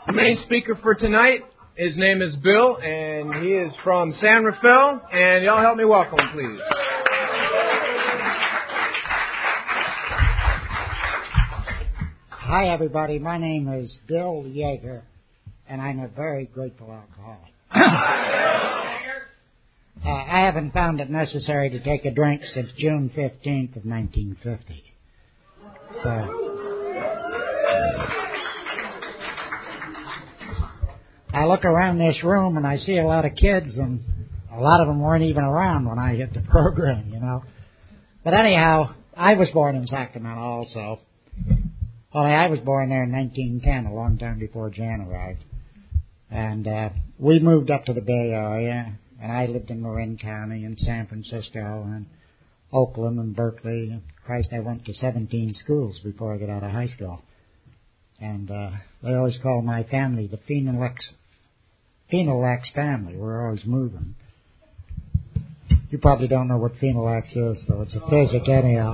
The main speaker for tonight, his name is Bill, and he is from San Rafael, and y'all help me welcome him, please. Hi, everybody. My name is Bill Yeager, and I'm a very grateful alcoholic. I haven't found it necessary to take a drink since June 15th of 1950. So I look around this room and I see a lot of kids, and a lot of them weren't even around when I hit the program, you know. But anyhow, I was born in Sacramento also. Only I was born there in 1910, a long time before Jan arrived. And we moved up to the Bay Area, and I lived in Marin County and San Francisco and Oakland and Berkeley. Christ, I went to 17 schools before I got out of high school. And they always call my family the Phenolax family. We're always moving. You probably don't know what Phenolax is, so it's a physic anyhow.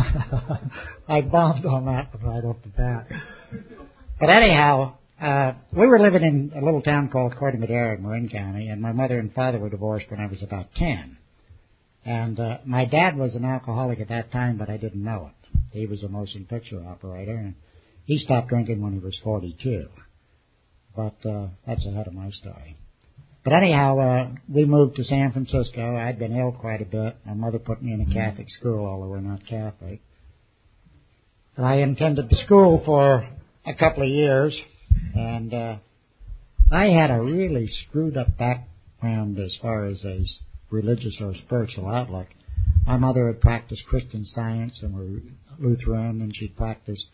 I bombed on that right off the bat. But anyhow, we were living in a little town called Corte Madera in Marin County, and my mother and father were divorced when I was about 10. And my dad was an alcoholic at that time, but I didn't know it. He was a motion picture operator, and he stopped drinking when he was 42. But that's ahead of my story. But anyhow, we moved to San Francisco. I'd been ill quite a bit. My mother put me in a Catholic school, although we're not Catholic. And I attended the school for a couple of years, and I had a really screwed up background as far as a religious or spiritual outlook. My mother had practiced Christian Science and was Lutheran, and she practiced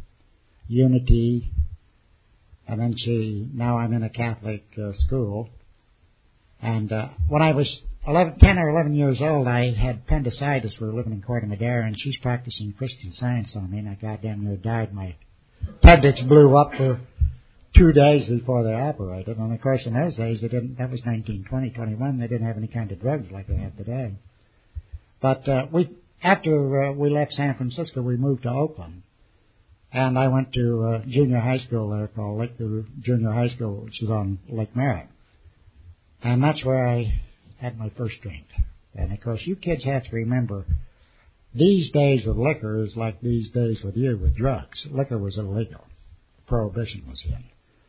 unity. And then now I'm in a Catholic school. And when I was 10 or 11 years old, I had appendicitis. We were living in Corte Madera, and she's practicing Christian Science on me, and I goddamn near died. My appendix blew up for 2 days before they operated. And, of course, in those days, that was 1920, 21, they didn't have any kind of drugs like they have today. But after we left San Francisco, we moved to Oakland. And I went to junior high school there called Lakeview Junior High School, which is on Lake Merritt. And that's where I had my first drink. And, of course, you kids have to remember, these days with liquor is like these days with you with drugs. Liquor was illegal. Prohibition was in.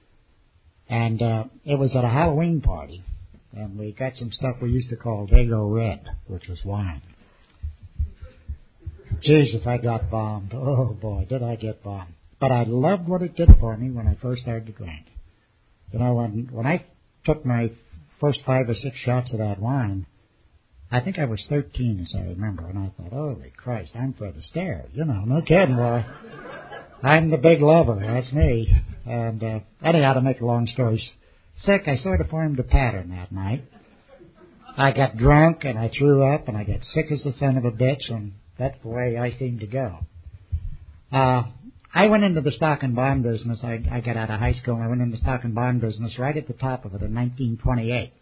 And it was at a Halloween party. And we got some stuff we used to call Dago Red, which was wine. Jesus, I got bombed. Oh, boy, did I get bombed. But I loved what it did for me when I first started to drink. You know, when I took my first 5 or 6 shots of that wine, I think I was 13, as I remember, and I thought, holy Christ, I'm Fred Astaire. You know, no kidding, boy. I'm the big lover. That's me. And anyhow, to make a long story sick, I sort of formed a pattern that night. I got drunk, and I threw up, and I got sick as the son of a bitch, and that's the way I seem to go. I went into the stock and bond business. I got out of high school, and I went into the stock and bond business right at the top of it in 1928.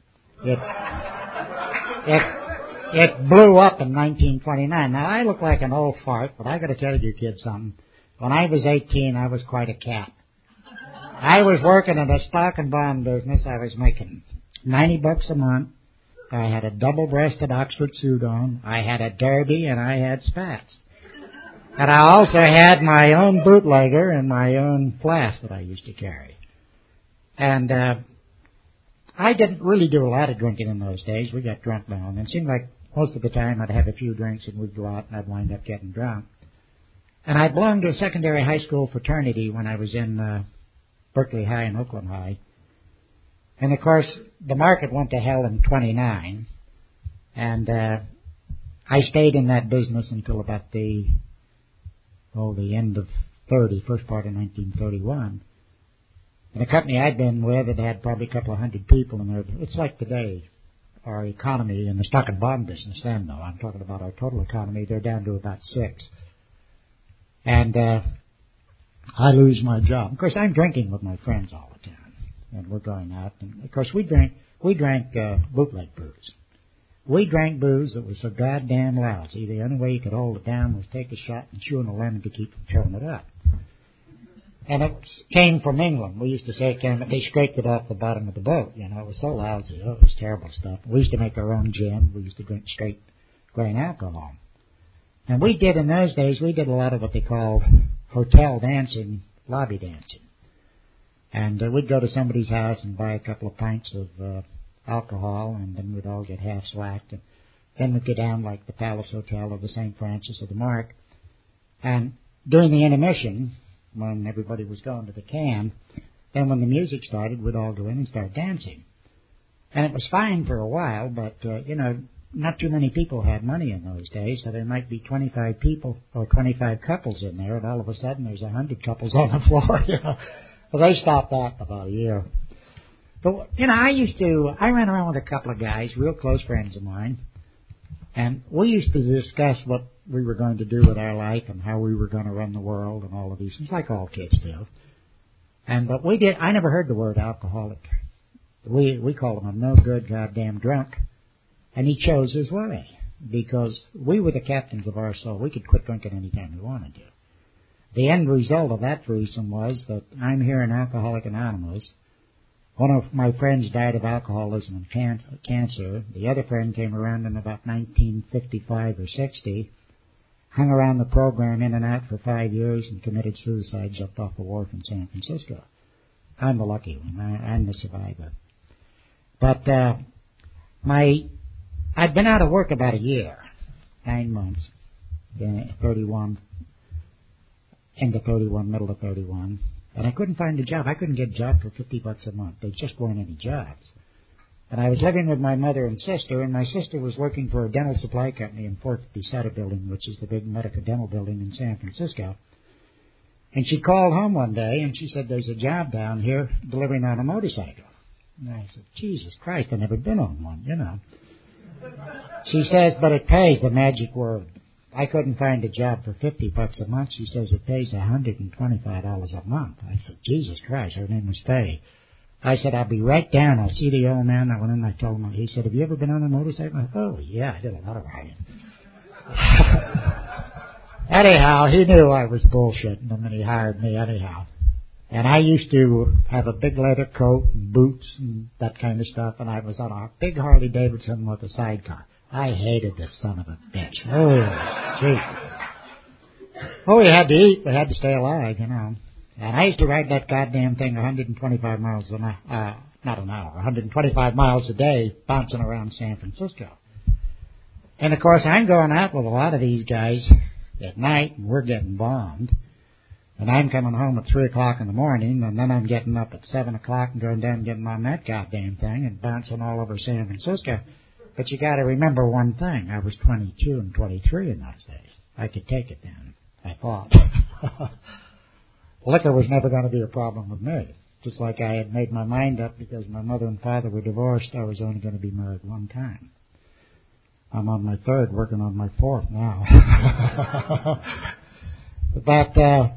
It blew up in 1929. Now, I look like an old fart, but I got to tell you kids something. When I was 18, I was quite a cat. I was working in a stock and bond business. I was making $90 a month. I had a double-breasted Oxford suit on. I had a derby, and I had spats. And I also had my own bootlegger and my own flask that I used to carry. And I didn't really do a lot of drinking in those days. We got drunk now and then. It seemed like most of the time I'd have a few drinks and we'd go out and I'd wind up getting drunk. And I belonged to a secondary high school fraternity when I was in Berkeley High and Oakland High. And, of course, the market went to hell in 29. And I stayed in that business until about the end of 30, first part of 1931. And the company I'd been with, it had probably a couple of hundred people in there. It's like today, our economy in the stock and bond business then, though. I'm talking about our total economy. They're down to about 6. And I lose my job. Of course, I'm drinking with my friends all the time. And we're going out. And, of course, we drank bootleg booze. We drank booze that was so goddamn lousy. The only way you could hold it down was take a shot and chew on a lemon to keep from filling it up. And it came from England. We used to say they scraped it off the bottom of the boat. You know, it was so lousy. Oh, it was terrible stuff. We used to make our own gin. We used to drink straight grain alcohol. And we did in those days, we did a lot of what they called hotel dancing, lobby dancing. And we'd go to somebody's house and buy a couple of pints of alcohol, and then we'd all get half slacked. And then we'd go down like the Palace Hotel or the St. Francis or the Mark. And during the intermission, when everybody was going to the can, then when the music started, we'd all go in and start dancing. And it was fine for a while, but, not too many people had money in those days, so there might be 25 people or 25 couples in there, and all of a sudden there's 100 couples on the floor, Well, they stopped that in about a year. But, I ran around with a couple of guys, real close friends of mine, and we used to discuss what we were going to do with our life and how we were going to run the world and all of these things, like all kids do. But I never heard the word alcoholic. We called him a no good goddamn drunk. And he chose his way, because we were the captains of our soul. We could quit drinking anytime we wanted to. The end result of that threesome was that I'm here in Alcoholics Anonymous. One of my friends died of alcoholism and cancer. The other friend came around in about 1955 or 60, hung around the program in and out for 5 years and committed suicide, jumped off a wharf in San Francisco. I'm the lucky one. I'm the survivor. But I'd been out of work about a year, 9 months, 31, end of 31, middle of 31, and I couldn't find a job. I couldn't get a job for $50 a month. There just weren't any jobs. And I was living with my mother and sister, and my sister was working for a dental supply company in 450 Sutter Building, which is the big medical dental building in San Francisco. And she called home one day, and she said, there's a job down here delivering on a motorcycle. And I said, Jesus Christ, I've never been on one, She says, but it pays, the magic word. I couldn't find a job for $50 a month. She says it pays $125 a month. I said, Jesus Christ, her name was Faye. I said, I'll be right down. I'll see the old man. I went in and I told him. He said, have you ever been on a motorcycle? I said, oh, yeah, I did a lot of riding. Anyhow, he knew I was bullshitting him, and he hired me anyhow. And I used to have a big leather coat and boots and that kind of stuff, and I was on a big Harley Davidson with a sidecar. I hated this son of a bitch. Oh, Jesus. Oh, we had to eat. We had to stay alive, And I used to ride that goddamn thing 125 miles an hour, not an hour, 125 miles a day, bouncing around San Francisco. And, of course, I'm going out with a lot of these guys at night, and we're getting bombed. And I'm coming home at 3 o'clock in the morning, and then I'm getting up at 7 o'clock and going down and getting on that goddamn thing and bouncing all over San Francisco. But you got to remember one thing. I was 22 and 23 in those days. I could take it then, I thought. Liquor was never going to be a problem with me. Just like I had made my mind up because my mother and father were divorced, I was only going to be married one time. I'm on my third, working on my fourth now. But,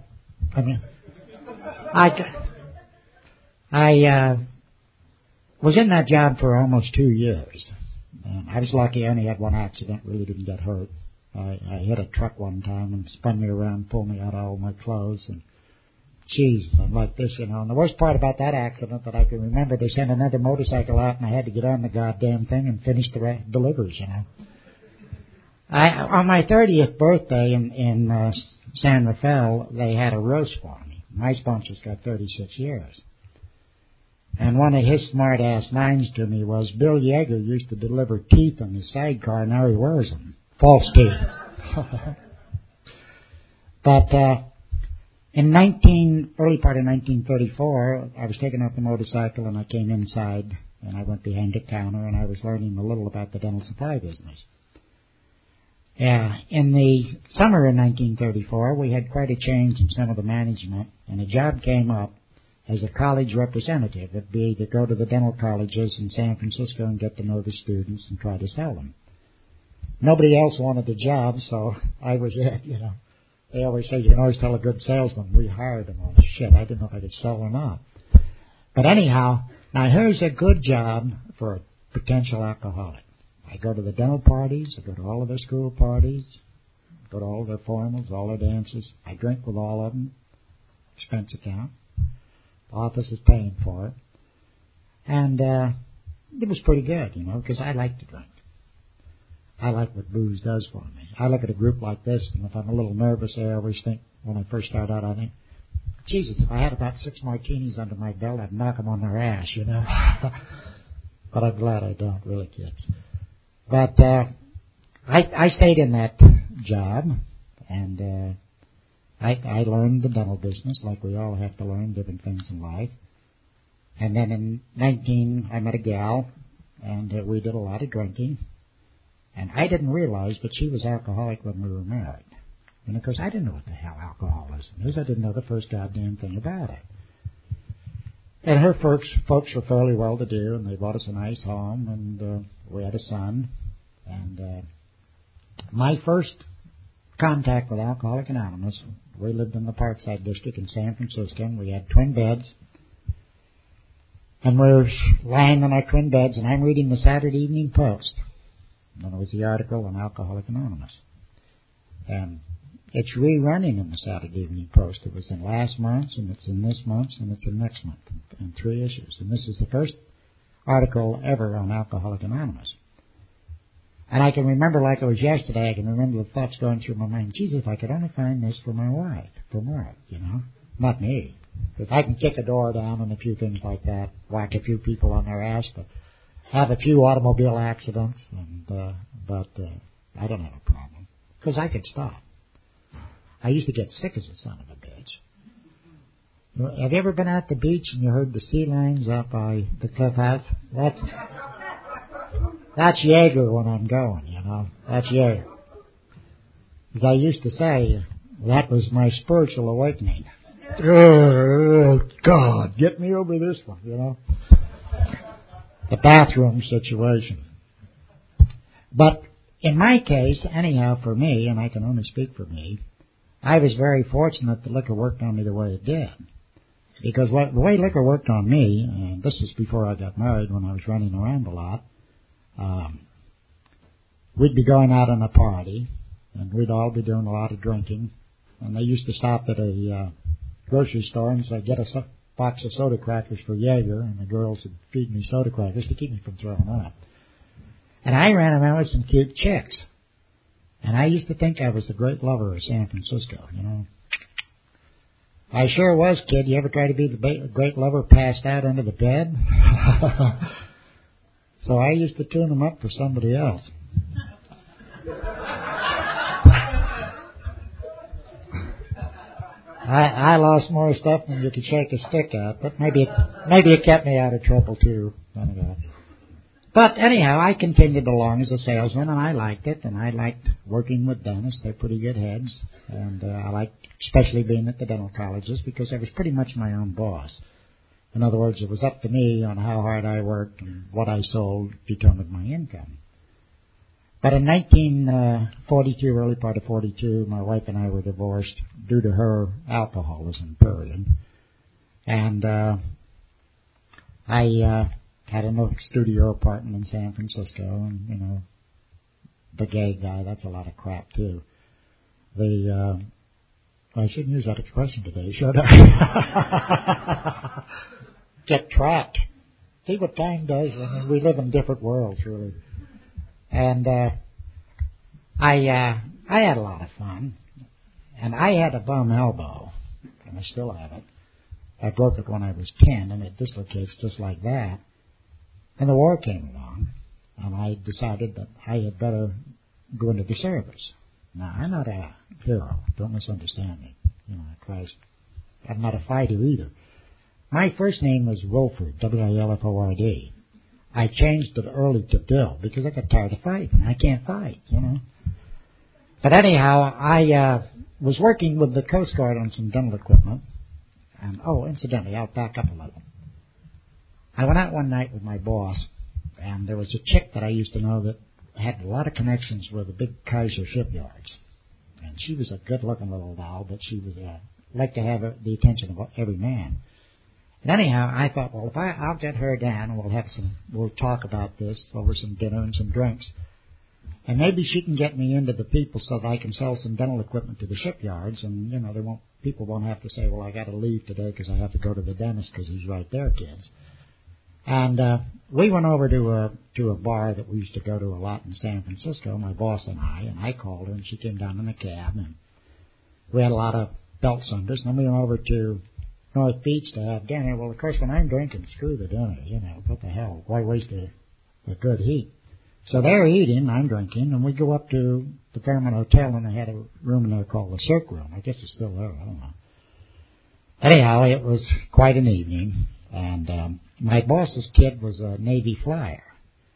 I was in that job for almost 2 years. I was lucky. I only had one accident, really didn't get hurt. I hit a truck one time and spun me around, pulled me out of all my clothes, and Jesus, I'm like this, And the worst part about that accident that I can remember, they sent another motorcycle out, and I had to get on the goddamn thing and finish the deliveries, On my 30th birthday in San Rafael, they had a roast for me. My sponsors got 36 years. And one of his smart-ass lines to me was, Bill Yeager used to deliver teeth in his sidecar, now he wears them. False teeth. But in early part of 1934, I was taking off the motorcycle and I came inside and I went behind the counter and I was learning a little about the dental supply business. In the summer of 1934, we had quite a change in some of the management, and a job came up as a college representative. It'd be to go to the dental colleges in San Francisco and get to know the students and try to sell them. Nobody else wanted the job, so I was it, They always say you can always tell a good salesman. We hired him. Oh, shit, I didn't know if I could sell or not. But anyhow, now here's a good job for a potential alcoholic. I go to the dental parties. I go to all of their school parties. I go to all their formals, all their dances. I drink with all of them. expense account. The office is paying for it. And it was pretty good, because I like to drink. I like what booze does for me. I look at a group like this, and if I'm a little nervous, I always think, when I first start out, I think, Jesus, if I had about 6 martinis under my belt, I'd knock them on their ass, But I'm glad I don't, really, kids. But I stayed in that job, and I learned the dental business, like we all have to learn different things in life. And then in 19, I met a gal, and we did a lot of drinking. And I didn't realize that she was alcoholic when we were married. And of course, I didn't know what the hell alcoholism is. I didn't know the first goddamn thing about it. And her folks were fairly well-to-do, and they bought us a nice home, and we had a son. And my first contact with Alcoholics Anonymous, we lived in the Parkside District in San Francisco, and we had twin beds. And we're lying in our twin beds, and I'm reading the Saturday Evening Post. And it was the article on Alcoholics Anonymous. And it's rerunning in the Saturday Evening Post. It was in last month's, and it's in this month's, and it's in next month, in 3 issues. And this is the first article ever on Alcoholics Anonymous. And I can remember like it was yesterday, I can remember the thoughts going through my mind, Jesus, if I could only find this for my wife, for Mark, not me. Because I can kick a door down and a few things like that, whack a few people on their ass, but have a few automobile accidents, and but I don't have a problem, because I could stop. I used to get sick as a son of a bitch. Have you ever been at the beach and you heard the sea lions up by the cliff house? That's Jaeger when I'm going, That's Jaeger. As I used to say, that was my spiritual awakening. Oh, God, get me over this one, The bathroom situation. But in my case, anyhow, for me, and I can only speak for me, I was very fortunate that liquor worked on me the way it did. Because the way liquor worked on me, and this is before I got married when I was running around a lot, we'd be going out on a party, and we'd all be doing a lot of drinking, and they used to stop at a grocery store and say, get a box of soda crackers for Jaeger, and the girls would feed me soda crackers to keep me from throwing up. And I ran around with some cute chicks. And I used to think I was the great lover of San Francisco, I sure was, kid. You ever try to be the great lover passed out under the bed? So I used to tune them up for somebody else. I lost more stuff than you could shake a stick at, but maybe it kept me out of trouble too. But anyhow, I continued along as a salesman, and I liked it, and I liked working with dentists. They're pretty good heads, and I liked especially being at the dental colleges because I was pretty much my own boss. In other words, it was up to me on how hard I worked, and what I sold determined my income. But in 1942, early part of 42, my wife and I were divorced due to her alcoholism, period. And I had a studio apartment in San Francisco, and, the gay guy, that's a lot of crap, too. I shouldn't use that expression today, should I? Get trapped. See what time does? I mean, we live in different worlds, really. And I had a lot of fun, and I had a bum elbow, and I still have it. I broke it when I was 10, and it dislocates just like that. And the war came along, and I decided that I had better go into the service. Now, I'm not a hero. Don't misunderstand me. Christ, I'm not a fighter either. My first name was Wilford, W-I-L-F-O-R-D. I changed it early to Bill because I got tired of fighting. I can't fight, But anyhow, I was working with the Coast Guard on some dental equipment. And, incidentally, I'll back up a little. I went out one night with my boss, and there was a chick that I used to know that had a lot of connections with the big Kaiser shipyards. And she was a good-looking little doll, but she was liked to have the attention of every man. And anyhow, I thought, well, if I'll get her down, and we'll talk about this over some dinner and some drinks. And maybe she can get me into the people so that I can sell some dental equipment to the shipyards, and, you know, people won't have to say, well, I got to leave today because I have to go to the dentist because he's right there, kids. And we went over to a bar that we used to go to a lot in San Francisco, my boss and I called her, and she came down in a cab, and we had a lot of belt sunders, and then we went over to North Beach to have dinner. Well, of course, when I'm drinking, screw the dinner, you know, what the hell, why waste a good heat? So they're eating, I'm drinking, and we go up to the Fairmont Hotel, and they had a room in there called the Cirque Room. I guess it's still there, I don't know. Anyhow, it was quite an evening, and my boss's kid was a Navy flyer.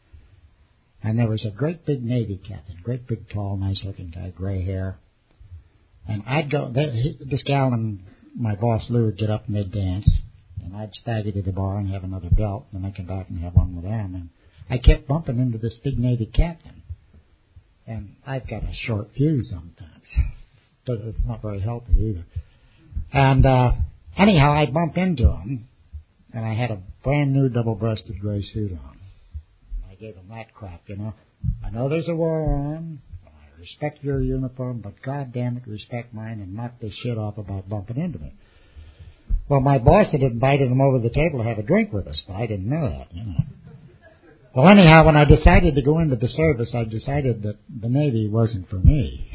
And there was a great big Navy captain, great big, tall, nice-looking guy, gray hair. And I'd go, this gal and my boss Lou would get up and they'd dance, and I'd stagger to the bar and have another belt, and then I'd come back and have one with them, and I kept bumping into this big Navy captain. And I've got a short fuse sometimes, but it's not very healthy either. And anyhow, I bump into him, and I had a brand new double-breasted gray suit on. I gave him that crap, you know. I know there's a war on. I respect your uniform, but goddamn it, respect mine and knock this shit off about bumping into me. Well, my boss had invited him over the table to have a drink with us, but I didn't know that, you know. Well, anyhow, when I decided to go into the service, I decided that the Navy wasn't for me.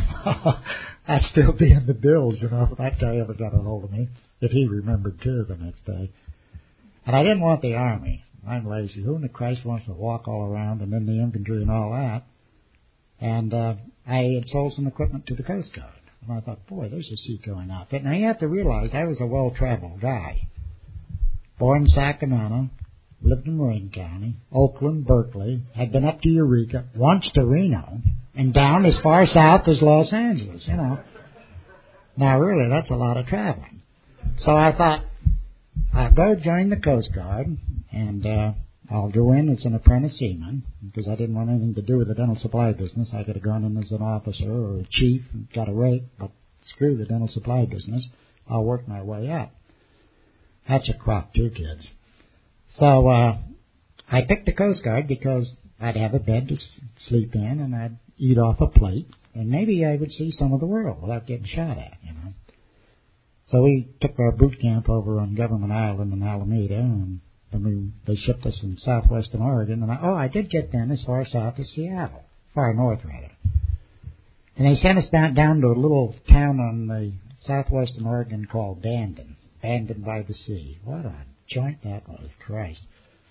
I'd still be in the bills, you know, if that guy ever got a hold of me, if he remembered, too, the next day. And I didn't want the Army. I'm lazy. Who in the Christ wants to walk all around and in the infantry and all that? And I had sold some equipment to the Coast Guard. And I thought, boy, there's a seagoing outfit. Now, you have to realize I was a well-traveled guy. Born in Sacramento, lived in Marin County, Oakland, Berkeley, had been up to Eureka, once to Reno, and down as far south as Los Angeles, you know. Now, really, that's a lot of traveling. So I thought, I'll go join the Coast Guard, and I'll go in as an apprentice seaman, because I didn't want anything to do with the dental supply business. I could have gone in as an officer or a chief and got a rate, but screw the dental supply business. I'll work my way up. That's a crock, too, kids. So I picked the Coast Guard because I'd have a bed to sleep in, and I'd eat off a plate, and maybe I would see some of the world without getting shot at, you know. So we took our boot camp over on Government Island in Alameda, and then they shipped us in southwestern Oregon. And I did get then as far south as Seattle, far north rather. And they sent us down to a little town on the southwestern Oregon called Bandon by the sea. What a joint that was, Christ.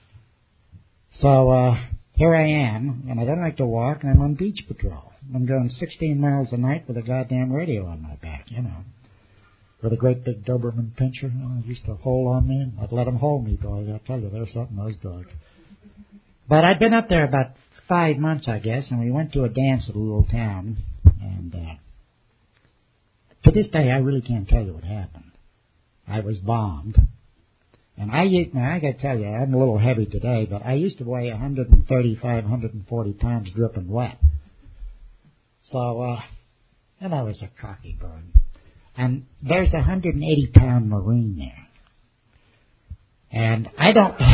So here I am, and I don't like to walk, and I'm on beach patrol. I'm going 16 miles a night with a goddamn radio on my back, you know. With a great big Doberman pincher, you know, used to hold on me. I'd let him hold me, boy. I tell you, there's something, those dogs. But I'd been up there about 5 months, I guess, and we went to a dance at a little town. And to this day, I really can't tell you what happened. I was bombed. And I got to tell you, I'm a little heavy today, but I used to weigh 135, 140 pounds dripping wet. So, and I was a cocky bird. And there's a 180-pound Marine there. And I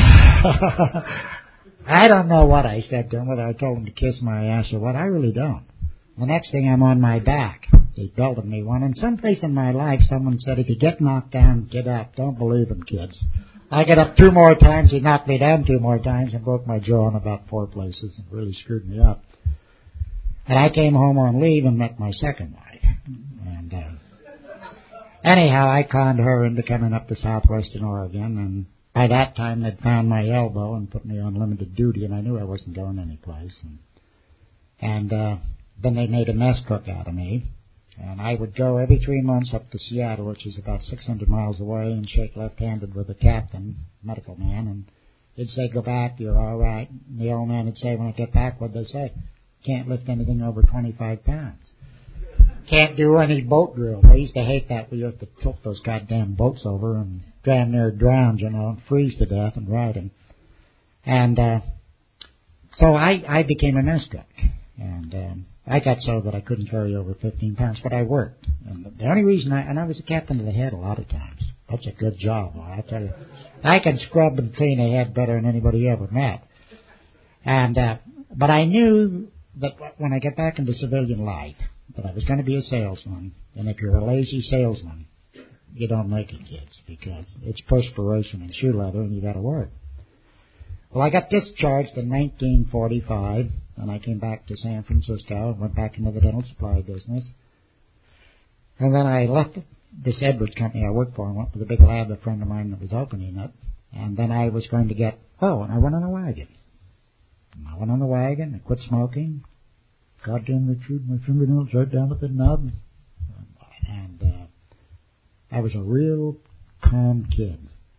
don't know what I said to him, whether I told him to kiss my ass or what. I really don't. The next thing, I'm on my back. He belted me one. And someplace in my life, someone said, if you get knocked down, get up. Don't believe him, kids. I got up 2 more times. He knocked me down 2 more times and broke my jaw in about 4 places and really screwed me up. And I came home on leave and met my second wife. And anyhow, I conned her into coming up to southwestern Oregon, and by that time they'd found my elbow and put me on limited duty, and I knew I wasn't going anyplace. And then they made a mess cook out of me, and I would go every 3 months up to Seattle, which is about 600 miles away, and shake left-handed with the captain, medical man, and he'd say, go back, you're all right. And the old man would say, when I get back, what'd they say? Can't lift anything over 25 pounds. Can't do any boat drills. I used to hate that. We used to tilt those goddamn boats over and damn near drown, you know, and freeze to death and ride them. And so I became a mess cook. And I got so that I couldn't carry over 15 pounds, but I worked. And the only reason I was a captain of the head a lot of times. That's a good job, I tell you. I can scrub and clean a head better than anybody ever met. And but I knew that when I get back into civilian life, that I was going to be a salesman, and if you're a lazy salesman, you don't make it, kids, because it's perspiration and shoe leather, and you got to work. Well, I got discharged in 1945, and I came back to San Francisco and went back into the dental supply business. And then I left this Edwards company I worked for and went to the big lab a friend of mine that was opening it. And then I was going to and I went on a wagon. And I went on the wagon, I quit smoking. Goddamn, they chewed my fingernails right down at the nub. And I was a real calm kid.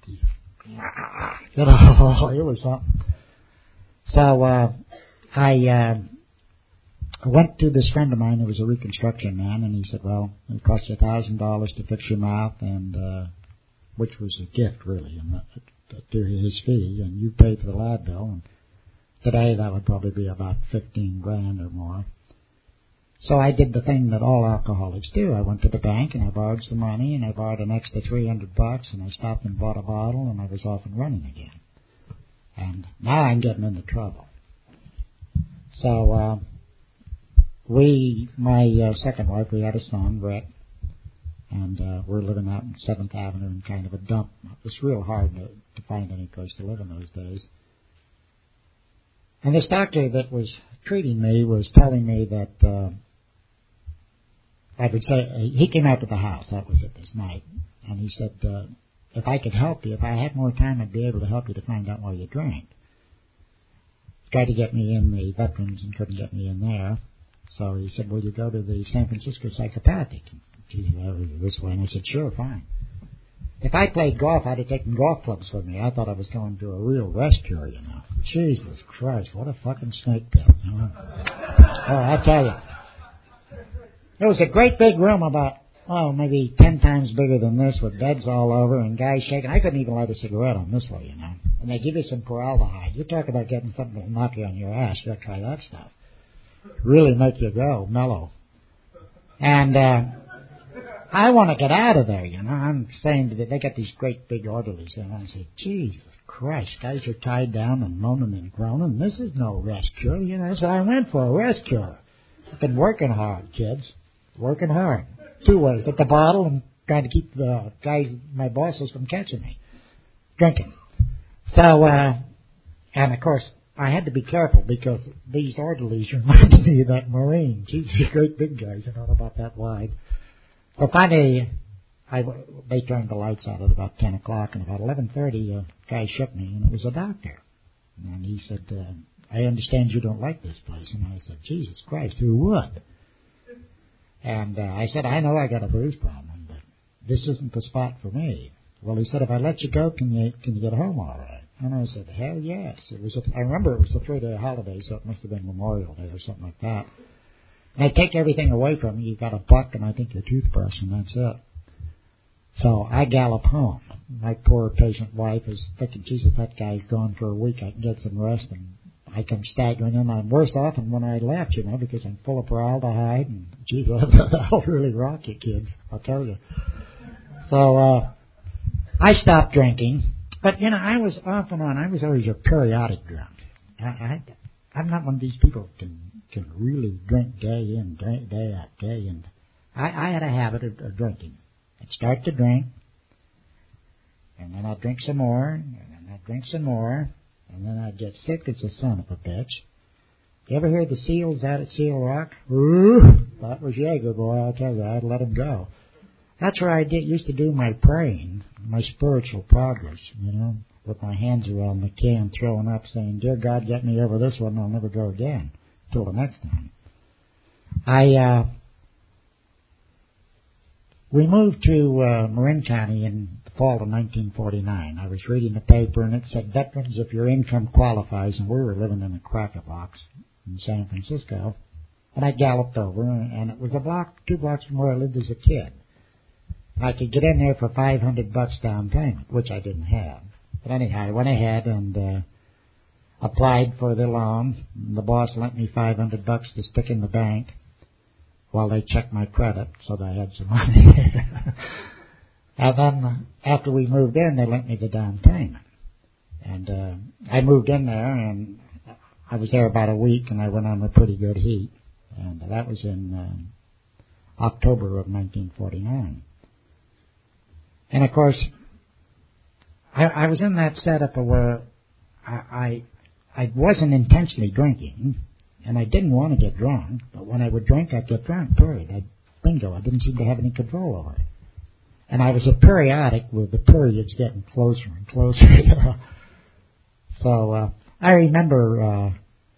You know, it was something. So I went to this friend of mine who was a reconstruction man, and he said, well, it cost you $1,000 to fix your mouth, and which was a gift, really, and to his fee, and you paid for the lab bill. And today that would probably be about $15,000 or more. So I did the thing that all alcoholics do. I went to the bank and I borrowed some money, and I borrowed an extra $300, and I stopped and bought a bottle, and I was off and running again. And now I'm getting into trouble. So my second wife, we had a son, Rick, and we're living out in 7th Avenue in kind of a dump. It was real hard to find any place to live in those days. And this doctor that was treating me was telling me that I would say, he came out to the house, that was it, this night, and he said, if I could help you, if I had more time, I'd be able to help you to find out why you drank. Tried to get me in the veterans and couldn't get me in there. So he said, will you go to the San Francisco Psychopathic? Gee, that was this way. And I said, sure, fine. If I played golf, I'd have taken golf clubs with me. I thought I was going to a real rest cure, you know. Jesus Christ, what a fucking snake pit. You know? Oh, I tell you. It was a great big room about, maybe 10 times bigger than this, with beds all over and guys shaking. I couldn't even light a cigarette on this way, you know. And they give you some formaldehyde. You talk about getting something to knock you on your ass. You got to try that stuff. Really make you go mellow. And I want to get out of there, you know. I'm saying that they got these great big orderlies there. And I say, Jesus Christ, guys are tied down and moaning and groaning. This is no rest cure, you know. So I went for a rest cure. I've been working hard, kids. Working hard. 2 ways. At the bottle and trying to keep the guys, my bosses, from catching me. Drinking. So, and of course, I had to be careful because these orderlies reminded me of that Marine. Geez, these great big guys, you know, about that wide. So finally, they turned the lights out at about 10 o'clock, and about 11:30, a guy shook me, and it was a doctor. And he said, I understand you don't like this place. And I said, Jesus Christ, who would? And I said, I know I got a booze problem, but this isn't the spot for me. Well, he said, if I let you go, can you get home all right? And I said, hell yes. I remember it was a 3-day holiday, so it must have been Memorial Day or something like that. And they take everything away from you. You got a buck and I think your toothbrush, and that's it. So I gallop home. My poor patient wife is thinking, Jesus, that guy's gone for a week. I can get some rest, and I come staggering in. I'm worse off than when I left, you know, because I'm full of formaldehyde, and geez, that'll really rock you, kids, I'll tell you. So I stopped drinking, but, you know, I was off and on. I was always a periodic drunk. I'm not one of these people who can really drink day in, day out, day in. I had a habit of drinking. I'd start to drink, and then I'd drink some more, and then I'd drink some more, and then I'd get sick as a son of a bitch. You ever hear the Seals out at Seal Rock? Ooh, that was Jaeger, boy, I'll tell you, I'd let him go. That's where I used to do my praying, my spiritual progress, you know, with my hands around the can, throwing up, saying, Dear God, get me over this one, I'll never go again, till the next time. We moved to Marin County in the fall of 1949. I was reading the paper, and it said, Veterans, if your income qualifies, and we were living in a cracker box in San Francisco. And I galloped over, and it was 2 blocks from where I lived as a kid. I could get in there for $500 down payment, which I didn't have. But anyhow, I went ahead and applied for the loan. The boss lent me $500 to stick in the bank while they checked my credit, so that I had some money. And then after we moved in, they lent me the down payment. And I moved in there, and I was there about a week, and I went on a pretty good heat. And that was in October of 1949. And, of course, I was in that setup where I wasn't intentionally drinking, and I didn't want to get drunk, but when I would drink, I'd get drunk, period. Bingo, I didn't seem to have any control over it. And I was a periodic with the periods getting closer and closer. So I remember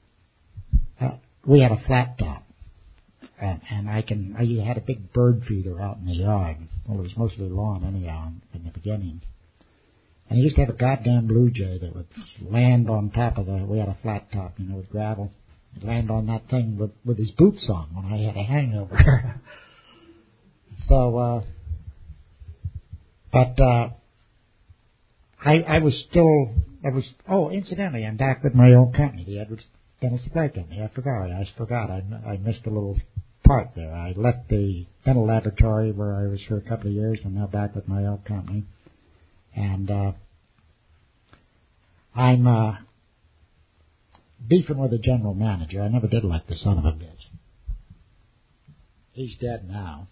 we had a flat top, and I had a big bird feeder out in the yard. Well, it was mostly lawn anyhow in the beginning. And I used to have a goddamn blue jay that would land on top of we had a flat top, with gravel. He'd land on that thing with his boots on when I had a hangover. So, incidentally, I'm back with my old company, the Edwards Dental Supply Company. I forgot. I missed a little part there. I left the dental laboratory where I was for a couple of years. I'm now back with my old company. And I'm beefing with the general manager. I never did like the son of a bitch. He's dead now.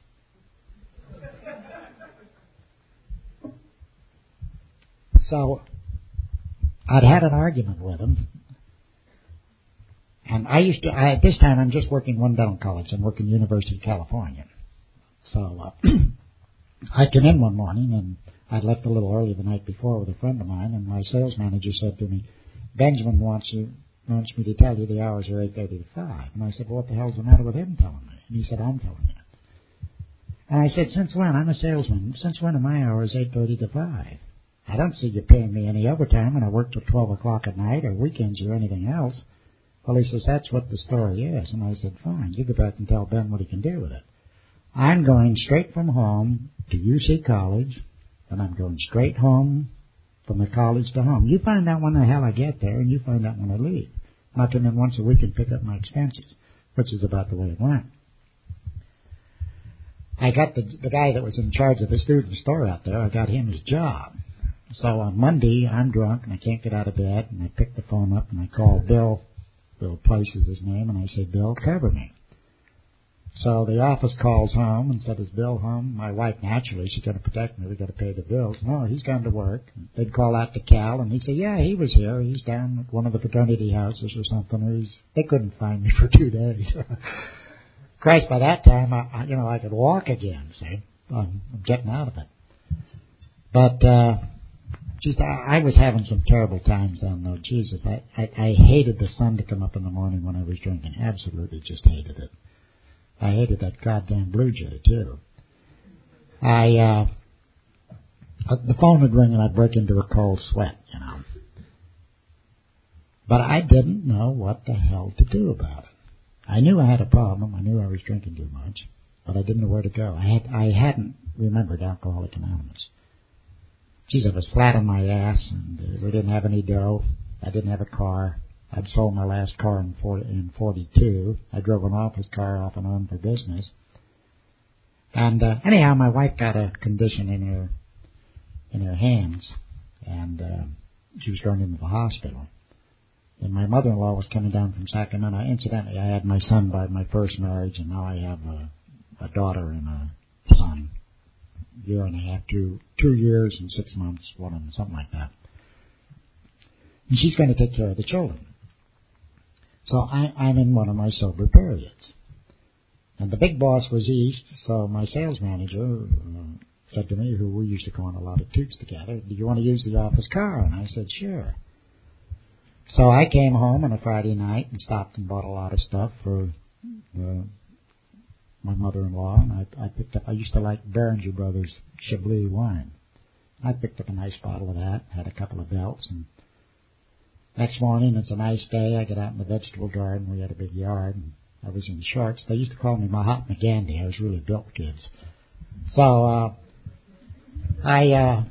So I'd had an argument with him. And at this time I'm just working one dental college. I'm working University of California. So I came in one morning, and I'd left a little early the night before with a friend of mine, and my sales manager said to me, Benjamin wants me to tell you the hours are 8:30 to 5. And I said, well, what the hell's the matter with him telling me? And he said, I'm telling you. And I said, since when? I'm a salesman. Since when are my hours 8:30 to 5? I don't see you paying me any overtime when I work till 12 o'clock at night or weekends or anything else. Well, he says, that's what the story is. And I said, fine, you go back and tell Ben what he can do with it. I'm going straight from home to UC College, and I'm going straight home from the college to home. You find out when the hell I get there, and you find out when I leave. I'll come in once a week and pick up my expenses, which is about the way it went. I got the guy that was in charge of the student store out there, I got him his job. So on Monday, I'm drunk, and I can't get out of bed, and I pick the phone up, and I call Bill. Bill Place is his name, and I say, Bill, cover me. So the office calls home and said, is Bill home? My wife, naturally, she's going to protect me. We've got to pay the bills. No, he's gone to work. They'd call out to Cal, and he'd say, yeah, he was here. He's down at one of the fraternity houses or something. Or they couldn't find me for 2 days. Christ, by that time, I could walk again, see. I'm getting out of it. But, I was having some terrible times down there. Jesus, I hated the sun to come up in the morning when I was drinking. Absolutely just hated it. I hated that goddamn blue jay, too. The phone would ring and I'd break into a cold sweat, But I didn't know what the hell to do about it. I knew I had a problem. I knew I was drinking too much, but I didn't know where to go. I hadn't remembered Alcoholics Anonymous. Geez, I was flat on my ass, and we didn't have any dough. I didn't have a car. I'd sold my last car in 42. I drove an office car off and on for business. And anyhow, my wife got a condition in her hands, and she was thrown into the hospital. And my mother-in-law was coming down from Sacramento. Incidentally, I had my son by my first marriage, and now I have a daughter and a son. Year and a half, 2 years and 6 months, one of them, something like that. And she's going to take care of the children. So I'm in one of my sober periods. And the big boss was east, so my sales manager said to me, who we used to go on a lot of tubes together, do you want to use the office car? And I said, sure. So I came home on a Friday night and stopped and bought a lot of stuff for my mother-in-law, and I used to like Behringer Brothers Chablis wine. I picked up a nice bottle of that, had a couple of belts, and next morning, it's a nice day, I get out in the vegetable garden, we had a big yard, and I was in shorts. They used to call me Mahatma Gandhi, I was really built, kids. So, I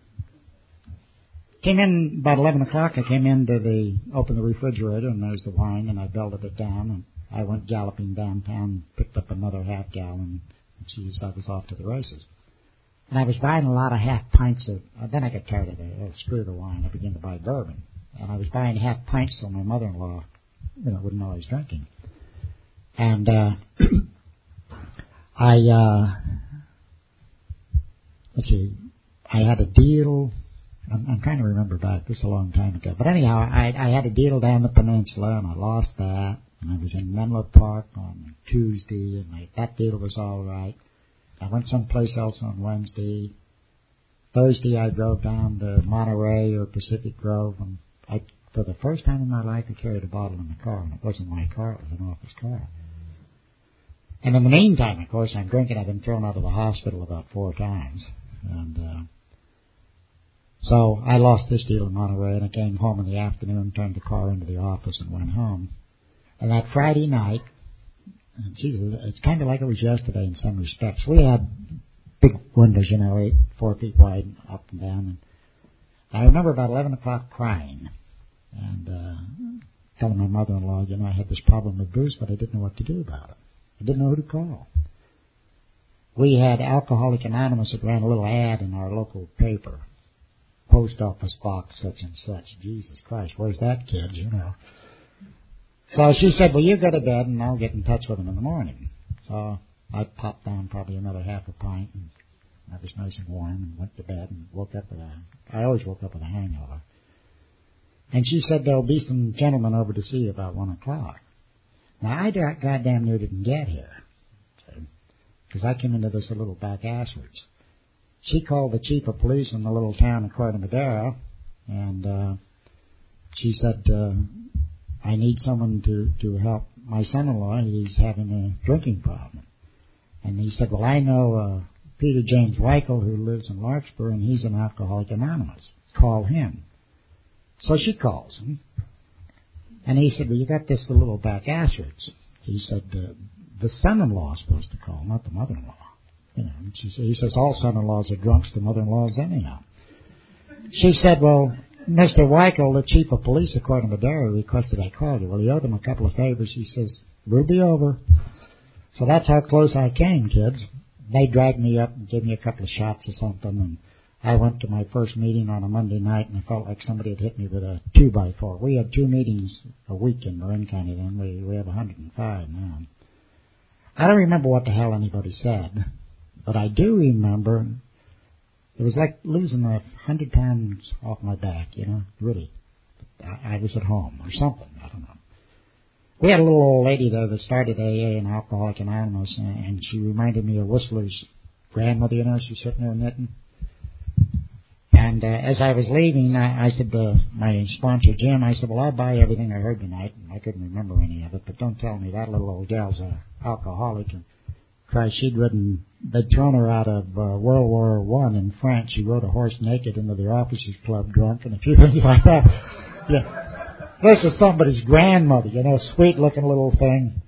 came in about 11 o'clock, I came in to open the refrigerator, and there's the wine, and I belted it down, and I went galloping downtown, picked up another half gallon, and geez, I was off to the races. And I was buying a lot of half pints of, then I got tired of it, screw the wine, I began to buy bourbon. And I was buying half pints so my mother-in-law wouldn't know I was drinking. And let's see, I had a deal. I'm trying to remember back. This is a long time ago. But anyhow, I had a deal down the peninsula, and I lost that. And I was in Menlo Park on Tuesday, and that deal was all right. I went someplace else on Wednesday. Thursday, I drove down to Monterey or Pacific Grove, and for the first time in my life, I carried a bottle in the car, and it wasn't my car. It was an office car. And in the meantime, of course, I'm drinking. I've been thrown out of the hospital about 4 times. And so I lost this deal in Monterey, and I came home in the afternoon, turned the car into the office, and went home. And that Friday night, it's kind of like it was yesterday in some respects. We had big windows, 4 feet wide, up and down. And I remember about 11 o'clock crying and telling my mother-in-law, I had this problem with Bruce, but I didn't know what to do about it. I didn't know who to call. We had Alcoholic Anonymous that ran a little ad in our local paper. Post office box such and such. Jesus Christ, where's that kid, So she said, well, you go to bed and I'll get in touch with him in the morning. So I popped down probably another half a pint, and I was nice and warm, and went to bed and woke up I always woke up with a hangover. And she said, there'll be some gentlemen over to see you about 1 o'clock. Now, I goddamn near didn't get here, because I came into this a little back asswards. She called the chief of police in the little town of Corte Madera, and she said, I need someone to help my son-in-law. He's having a drinking problem. And he said, well, I know Peter James Weichel, who lives in Larkspur, and he's an Alcoholic Anonymous. Call him. So she calls him. And he said, well, you got this little back asswards. He said, the son-in-law is supposed to call, not the mother-in-law. He says, all son-in-laws are drunks, the mother-in-laws anyhow. She said, well, Mr. Weichel, the chief of police of Corte Madera, requested I called you. Well, he owed him a couple of favors. He says, we'll be over. So that's how close I came, kids. They dragged me up and gave me a couple of shots or something, and I went to my first meeting on a Monday night, and I felt like somebody had hit me with a 2x4. We had 2 meetings a week in Marin County then. We have 105 now. I don't remember what the hell anybody said, but I do remember it was like losing 100 pounds off my back, really. I was at home or something, I don't know. We had a little old lady there that started AA and Alcoholic Anonymous, and she reminded me of Whistler's grandmother, she's sitting there knitting. And as I was leaving, I said to my sponsor, Jim, I said, well, I'll buy everything I heard tonight. And I couldn't remember any of it, but don't tell me that little old gal's an alcoholic. And Christ, they'd thrown her out of World War I in France. She rode a horse naked into the officers' club drunk and a few things like that. Yeah. This is somebody's grandmother, sweet-looking little thing.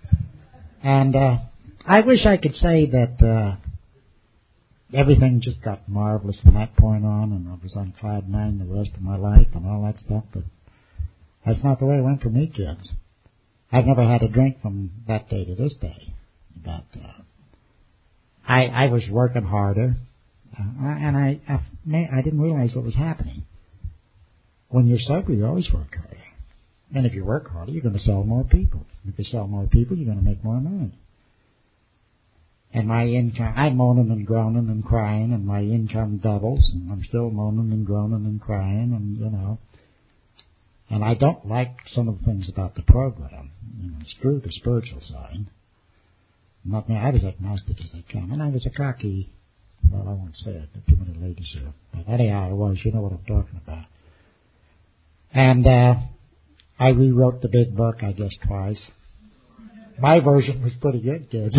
And I wish I could say that everything just got marvelous from that point on, and I was on cloud 9 the rest of my life and all that stuff, but that's not the way it went for me, kids. I've never had a drink from that day to this day. But I was working harder, and I didn't realize what was happening. When you're sober, you always work harder. And if you work harder, you're going to sell more people. If you sell more people, you're going to make more money. And my income, I'm moaning and groaning and crying, and my income doubles, and I'm still moaning and groaning and crying, and, And I don't like some of the things about the program. Screw the spiritual side. Not me. I was agnostic as they come, and I was a cocky, well, I won't say it, but too many ladies here. But anyhow, I was, you know what I'm talking about. And I rewrote the big book, I guess, twice. My version was pretty good, kids.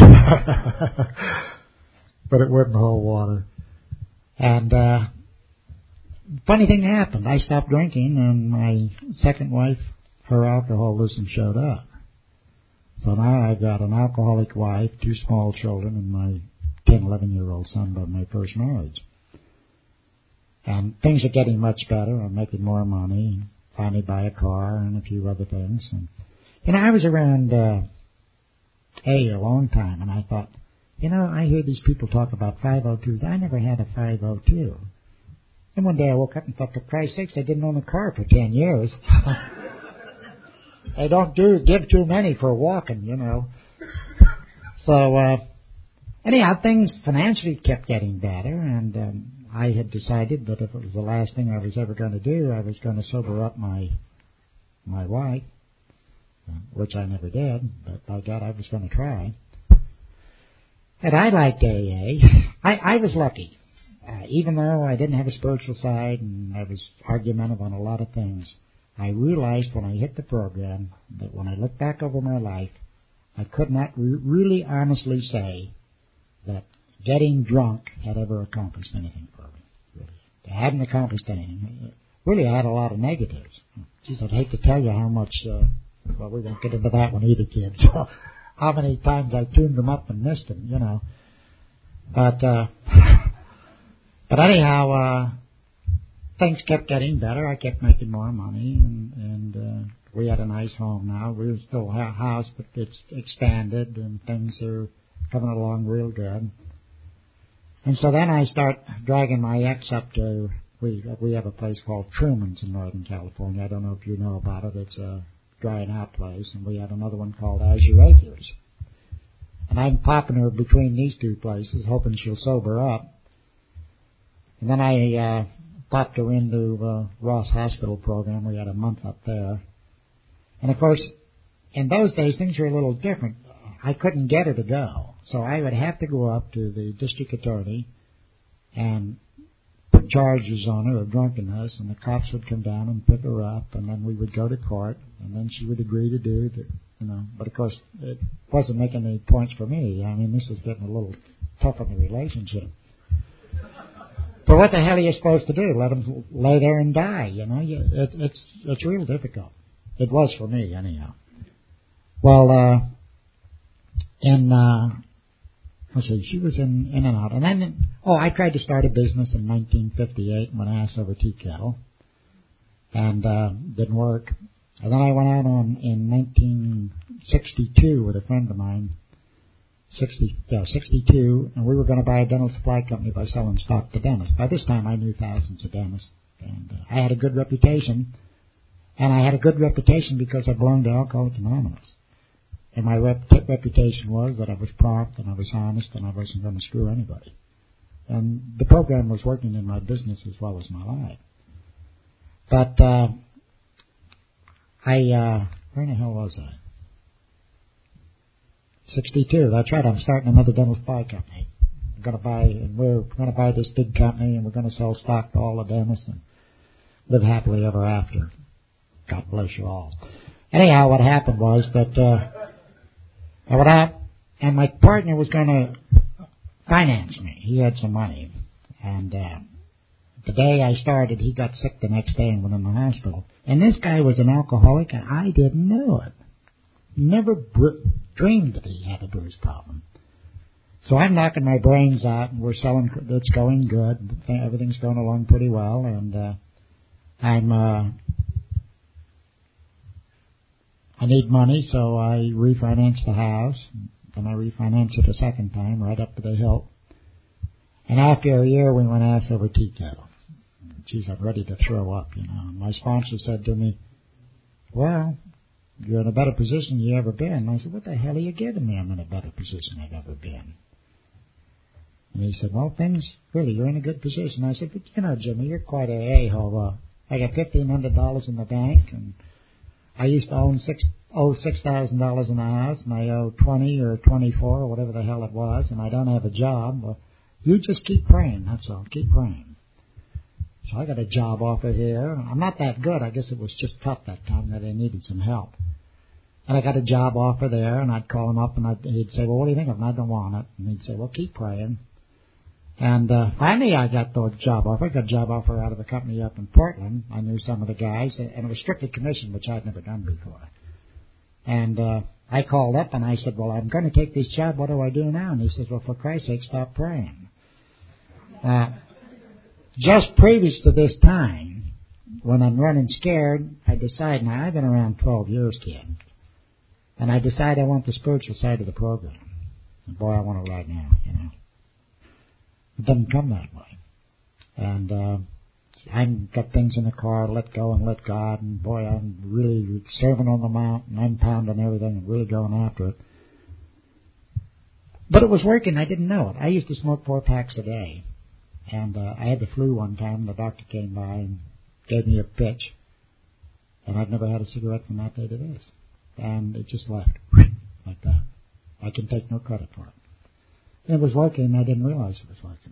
But it wouldn't hold water. And funny thing happened. I stopped drinking, and my second wife, her alcoholism showed up. So now I've got an alcoholic wife, 2 small children, and my 10, 11-year-old son by my first marriage. And things are getting much better. I'm making more money. Finally buy a car and a few other things. And I was around a long time, and I thought, I hear these people talk about 502s. I never had a 502. And one day I woke up and thought, for Christ's sakes, I didn't own a car for 10 years. They don't give too many for walking, you know. So, anyhow, things financially kept getting better, and I had decided that if it was the last thing I was ever going to do, I was going to sober up my wife, which I never did, but by God, I was going to try. And I liked AA. I was lucky. Even though I didn't have a spiritual side and I was argumentative on a lot of things, I realized when I hit the program that when I look back over my life, I could not really honestly say that getting drunk had ever accomplished anything for me. Really. It hadn't accomplished anything. Really, I had a lot of negatives. Geez, I'd hate to tell you how much, well, we won't get into that one either, kids. How many times I tuned them up and missed them, you know. But anyhow, things kept getting better. I kept making more money, and we had a nice home now. We still have a house, but it's expanded, and things are coming along real good. And so then I start dragging my ex up to, we have a place called Truman's in Northern California. I don't know if you know about it. It's a drying out place, and we have another one called Azure Acres. And I'm popping her between these two places, hoping she'll sober up. And then I popped her into Ross Hospital program. We had a month up there. And, of course, in those days, things were a little different. I couldn't get her to go. So I would have to go up to the district attorney and put charges on her of drunkenness, and the cops would come down and pick her up, and then we would go to court, and then she would agree to do it, you know. But, of course, it wasn't making any points for me. I mean, this was getting a little tough in the relationship. But what the hell are you supposed to do? Let them lay there and die, you know? It's real difficult. It was for me, anyhow. Well, let's see, she was in and out. And then, I tried to start a business in 1958 when I asked over tea kettle, and didn't work. And then I went out in 1962 with a friend of mine, 62, and we were going to buy a dental supply company by selling stock to dentists. By this time, I knew thousands of dentists, and I had a good reputation. And I had a good reputation because I belonged to Alcoholics Anonymous. And my reputation was that I was prompt and I was honest and I wasn't going to screw anybody. And the program was working in my business as well as my life. But where the hell was I? 62. That's right. I'm starting another dental supply company. We're going to buy this big company, and we're going to sell stock to all the dentists and live happily ever after. God bless you all. Anyhow, what happened was that I went out, and my partner was going to finance me. He had some money. And the day I started, he got sick the next day and went in the hospital. And this guy was an alcoholic, and I didn't know it. Never dreamed that he had a booze problem. So I'm knocking my brains out, and we're selling. It's going good. Everything's going along pretty well, and I need money, so I refinanced the house, and I refinanced it a second time, right up to the hilt. And after a year, we went ass over tea kettle. Geez, I'm ready to throw up, you know. And my sponsor said to me, well, you're in a better position than you ever been. And I said, what the hell are you giving me? I'm in a better position I've ever been. And he said, well, you're in a good position. I said, but you know, Jimmy, you're quite a a-hole. I got $1,500 in the bank, and I used to owe $6,000 in the house, and I owe 20 or 24 or whatever the hell it was, and I don't have a job. Well, you just keep praying, that's all. Keep praying. So I got a job offer here. I'm not that good. I guess it was just tough that time that I needed some help. And I got a job offer there, and I'd call him up, and he'd say, well, what do you think of it? And I don't want it. And he'd say, well, keep praying. And finally I got the job offer. I got a job offer out of a company up in Portland. I knew some of the guys, and it was strictly commission, which I'd never done before. And I called up, and I said, well, I'm going to take this job. What do I do now? And he says, well, for Christ's sake, stop praying. Just previous to this time, when I'm running scared, I decide, now I've been around 12 years, kid, and I decide I want the spiritual side of the program. And boy, I want it right now, you know. It doesn't come that way. And I've got things in the car, let go and let God, and boy, I'm really serving on the mountain, I'm pounding everything and really going after it. But it was working, I didn't know it. I used to smoke 4 packs a day, and I had the flu one time, and the doctor came by and gave me a pitch, and I've never had a cigarette from that day to this. And it just left, like that. I can take no credit for it. It was working, I didn't realize it was working.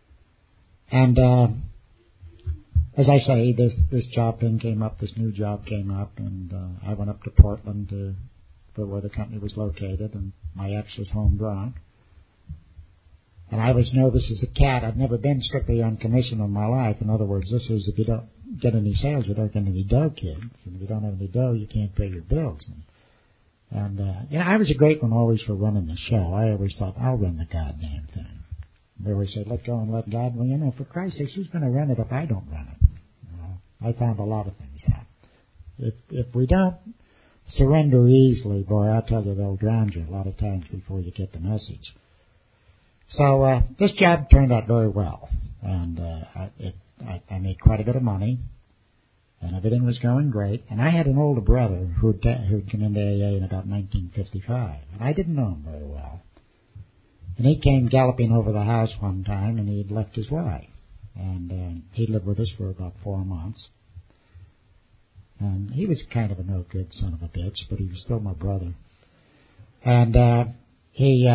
And as I say, this job thing came up, this new job came up, and I went up to Portland for where the company was located, and my ex was home drunk. And I was nervous as a cat. I'd never been strictly on commission in my life. In other words, this is if you don't get any sales, you don't get any dough, kids. And if you don't have any dough, you can't pay your bills. And I was a great one always for running the show. I always thought, I'll run the goddamn thing. They always said, let go and let God. Well, for Christ's sake, who's going to run it if I don't run it? I found a lot of things out. If we don't surrender easily, boy, I'll tell you, they'll drown you a lot of times before you get the message. So this job turned out very well, and I made quite a bit of money, and everything was going great. And I had an older brother who'd come into AA in about 1955, and I didn't know him very well. And he came galloping over the house one time, and he'd left his wife, and he lived with us for about 4 months. And he was kind of a no-good son of a bitch, but he was still my brother. And he,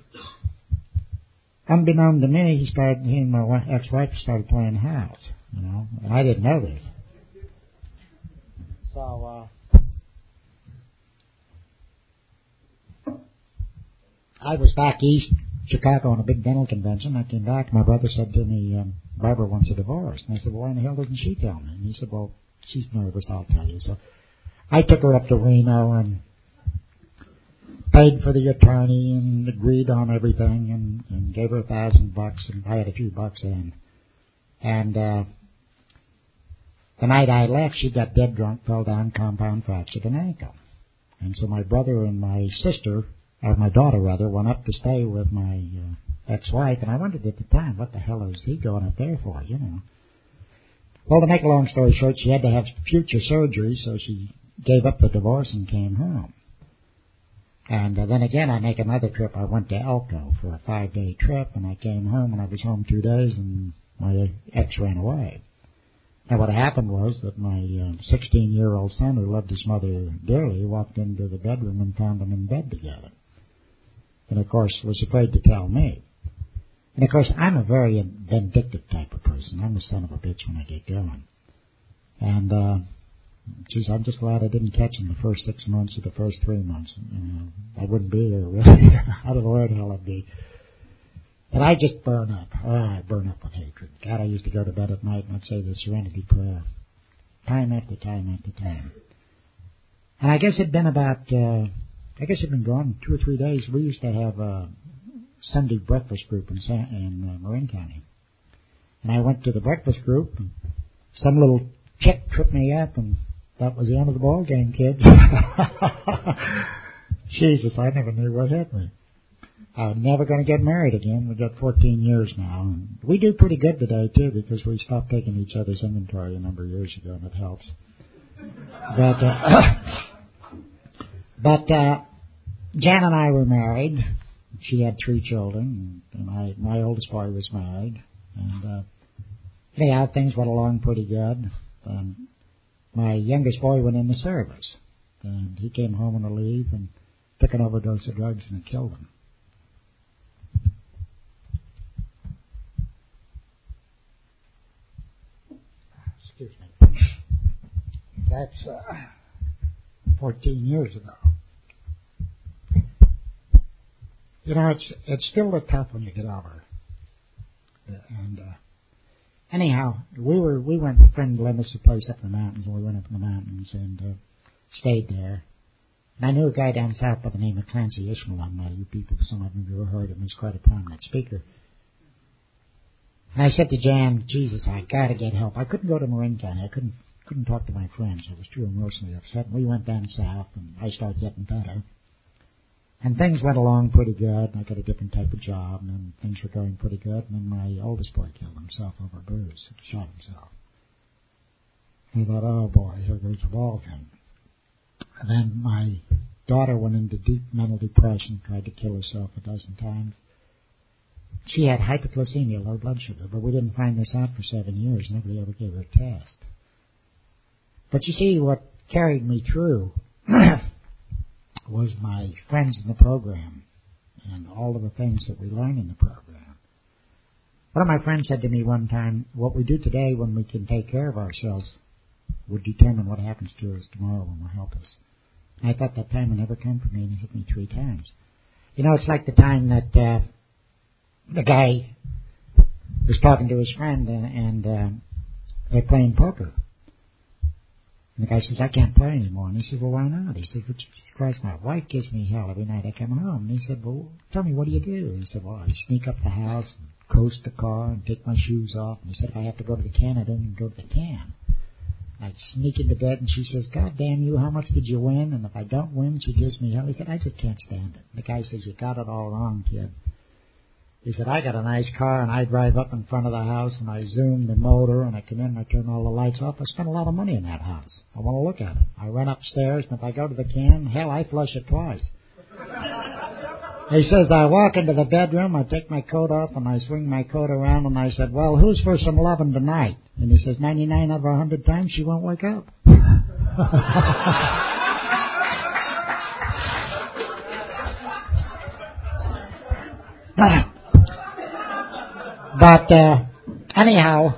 unbeknown to me, he and my ex-wife started playing house, and I didn't know this. So I was back east, Chicago, on a big dental convention. I came back. My brother said to me, Barbara wants a divorce. And I said, well, why in the hell didn't she tell me? And he said, well, she's nervous, I'll tell you. So I took her up to Reno and paid for the attorney and agreed on everything and gave her $1,000, and I had a few bucks in. And the night I left, she got dead drunk, fell down, compound fractured an ankle. And so my brother and my sister, or my daughter rather, went up to stay with my ex-wife, and I wondered at the time, what the hell is he going up there for, Well, to make a long story short, she had to have future surgery, so she gave up the divorce and came home. And then again, I make another trip. I went to Elko for a 5-day trip, and I came home, and I was home 2 days, and my ex ran away. Now, what happened was that my 16-year-old son, who loved his mother dearly, walked into the bedroom and found them in bed together. And, of course, was afraid to tell me. And, of course, I'm a very vindictive type of person. I'm a son of a bitch when I get going. And, geez, I'm just glad I didn't catch him the first 6 months or the first 3 months. I wouldn't be here, really. I don't know where the hell I'd be. And I just burn up. Oh, I burn up with hatred. God, I used to go to bed at night and I'd say the Serenity Prayer. Time after time after time. And I guess it'd been about, it'd been gone 2 or 3 days. We used to have a Sunday breakfast group in Marin County. And I went to the breakfast group, and some little chick tripped me up, and that was the end of the ball game, kids. Jesus, I never knew what hit me. I'm never going to get married again. We've got 14 years now. And we do pretty good today, too, because we stopped taking each other's inventory a number of years ago, and it helps. But Jan and I were married. She had 3 children, and my oldest boy was married. And anyhow, things went along pretty good. My youngest boy went in the service, and he came home on a leave and took an overdose of drugs, and it killed him. Excuse me. That's 14 years ago. It's still a tough when you get over. And anyhow, we went. A friend lent us a place up in the mountains, and we went up in the mountains and stayed there. And I knew a guy down south by the name of Clancy Ishmael. You people, some of them have ever heard of him. He's quite a prominent speaker. And I said to Jan, Jesus, I got to get help. I couldn't go to Marin County. I couldn't talk to my friends. I was too emotionally upset. And we went down south, and I started getting better. And things went along pretty good. I got a different type of job, and then things were going pretty good. And then my oldest boy killed himself over a bruise. Shot himself. I thought, oh boy, here goes the ball game. And then my daughter went into deep mental depression, tried to kill herself a dozen times. She had hyperglycemia, low blood sugar, but we didn't find this out for 7 years. Nobody ever gave her a test. But you see, what carried me through was my friends in the program and all of the things that we learned in the program. One of my friends said to me one time, what we do today when we can take care of ourselves would determine what happens to us tomorrow when we're helpless. And I thought that time would never come for me, and it hit me 3 times. You know, it's like the time that the guy was talking to his friend, and they're playing poker. And the guy says, I can't play anymore. And he said, well, why not? He said, well, Jesus Christ, my wife gives me hell every night I come home. And he said, well, tell me, what do you do? He said, well, I sneak up the house and coast the car and take my shoes off. And he said, if I have to go to the can, I don't even go to the can. I'd sneak into bed, and she says, God damn you, how much did you win? And if I don't win, she gives me hell. He said, I just can't stand it. And the guy says, you got it all wrong, kid. He said, I got a nice car, and I drive up in front of the house, and I zoom the motor, and I come in, and I turn all the lights off. I spent a lot of money in that house. I want to look at it. I run upstairs, and if I go to the can, hell, I flush it twice. He says, I walk into the bedroom, I take my coat off, and I swing my coat around, and I said, well, who's for some lovin' tonight? And he says, 99 out of 100 times she won't wake up. But anyhow,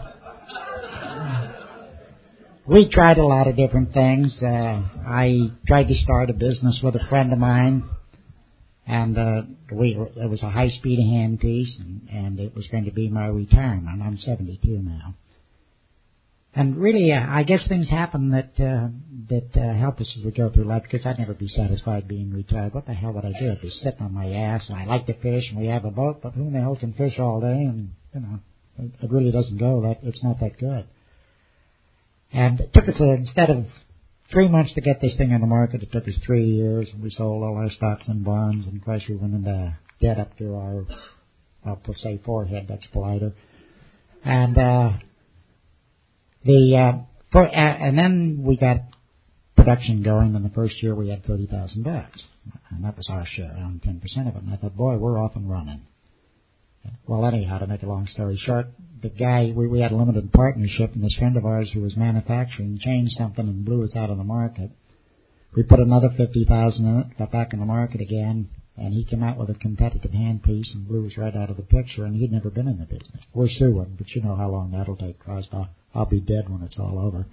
we tried a lot of different things. I tried to start a business with a friend of mine, and it was a high-speed handpiece, and it was going to be my retirement. I'm 72 now. And really, I guess things happen that help us as we go through life, because I'd never be satisfied being retired. What the hell would I do? I'd be sitting on my ass, and I like to fish, and we have a boat, but who the hell can fish all day? And, you know, it really doesn't go. It's not that good. And it took us, instead of 3 months to get this thing on the market, it took us 3 years, and we sold all our stocks and bonds, and of course we went into debt up to our, per se, forehead. That's politer. And and then we got production going. In the first year, we had $30,000, and that was our share, around 10% of it. And I thought, boy, we're off and running. Well, anyhow, to make a long story short, the guy, we had a limited partnership, and this friend of ours who was manufacturing changed something and blew us out of the market. We put another $50,000 in it, got back in the market again, and he came out with a competitive handpiece and blew us right out of the picture, and he'd never been in the business. We're suing, but you know how long that'll take. Christ, I'll be dead when it's all over.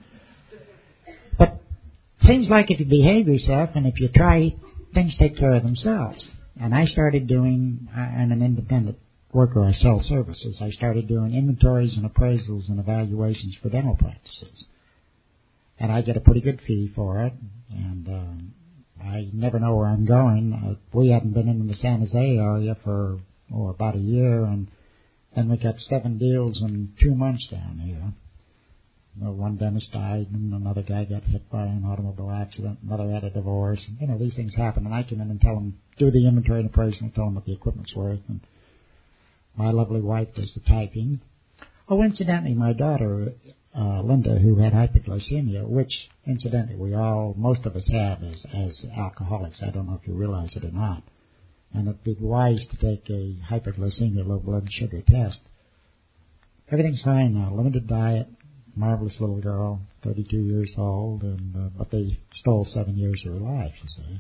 But it seems like if you behave yourself and if you try, things take care of themselves. And I started doing, I'm an independent worker. I sell services. I started doing inventories and appraisals and evaluations for dental practices. And I get a pretty good fee for it. And I never know where I'm going. We hadn't been in the San Jose area for about a year, and then we got 7 deals in 2 months down here. One dentist died, and another guy got hit by an automobile accident. Another had a divorce. And, you know, these things happen. And I come in and tell them, do the inventory and appraisal, and tell them what the equipment's worth. And my lovely wife does the typing. Oh, incidentally, my daughter, Linda, who had hyperglycemia, which, incidentally, most of us have as alcoholics. I don't know if you realize it or not. And it'd be wise to take a hyperglycemia, low blood sugar test. Everything's fine now. Limited diet. Marvelous little girl, 32 years old, and but they stole 7 years of her life, you see.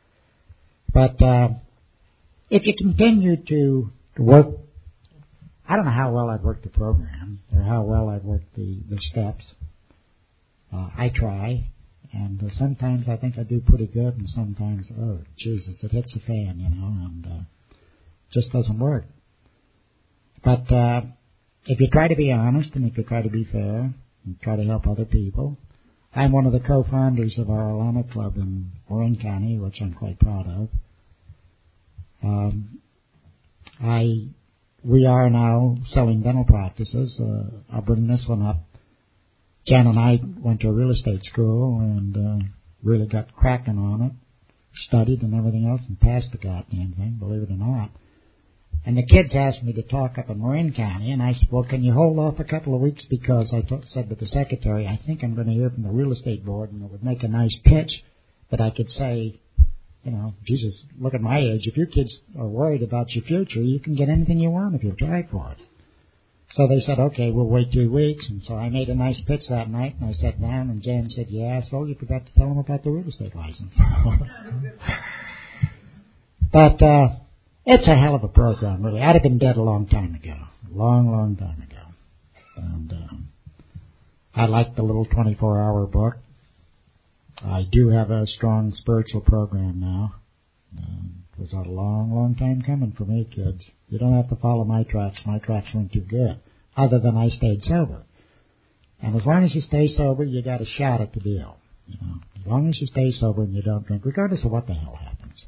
But if you continue to work, I don't know how well I've worked the program or how well I've worked the steps. I try, and sometimes I think I do pretty good, and sometimes, oh, Jesus, it hits a fan, you know, and just doesn't work. But if you try to be honest and if you try to be fair and try to help other people, I'm one of the co-founders of our Alana Club in Marin County, which I'm quite proud of. We are now selling dental practices. I'll bring this one up. Jan and I went to a real estate school and really got cracking on it, studied and everything else, and passed the goddamn thing, believe it or not. And the kids asked me to talk up in Marin County, and I said, well, can you hold off a couple of weeks, because I said to the secretary, I think I'm going to hear from the real estate board, and it would make a nice pitch that I could say, you know, Jesus, look at my age. If your kids are worried about your future, you can get anything you want if you try for it. So they said, okay, we'll wait 2 weeks. And so I made a nice pitch that night, and I sat down, and Jan said, yeah, so you forgot to tell them about the real estate license. But it's a hell of a program, really. I'd have been dead a long time ago. A long, long time ago. And I like the little 24-hour book. I do have a strong spiritual program now. It was a long, long time coming for me, kids. You don't have to follow my tracks. My tracks weren't too good, other than I stayed sober. And as long as you stay sober, you got a shot at the deal. You know, as long as you stay sober and you don't drink, regardless of what the hell happens.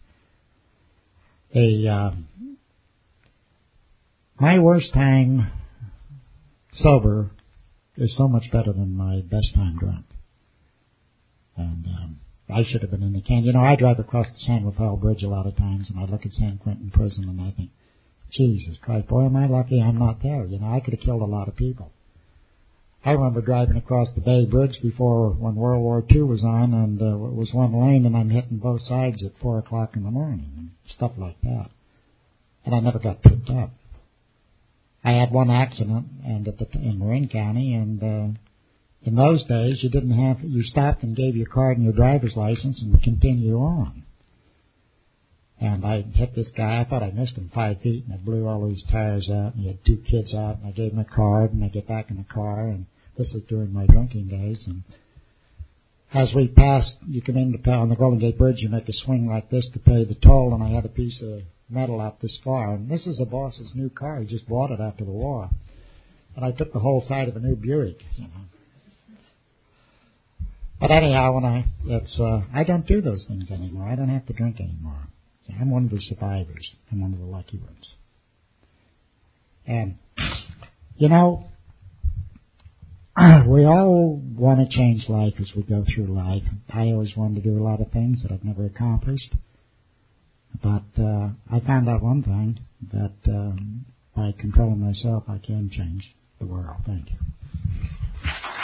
My worst time sober is so much better than my best time drunk. And I should have been in the can. You know, I drive across the San Rafael Bridge a lot of times, and I look at San Quentin Prison, and I think, Jesus Christ, boy, am I lucky I'm not there. You know, I could have killed a lot of people. I remember driving across the Bay Bridge before when World War II was on, and it was one lane, and I'm hitting both sides at 4 o'clock in the morning, and stuff like that. And I never got picked up. I had one accident and in Marin County, and in those days, you stopped and gave your card and your driver's license and continue on. And I hit this guy. I thought I missed him 5 feet, and I blew all these tires out, and he had 2 kids out, and I gave him a card, and I get back in the car, and this was during my drinking days. And as we passed, you come in on the Golden Gate Bridge, you make a swing like this to pay the toll, and I had a piece of metal out this far. And this is the boss's new car. He just bought it after the war. And I took the whole side of a new Buick, you know. But anyhow, I don't do those things anymore. I don't have to drink anymore. I'm one of the survivors. I'm one of the lucky ones. And, you know, we all want to change life as we go through life. I always wanted to do a lot of things that I've never accomplished. But I found out one thing, that by controlling myself, I can change the world. Thank you.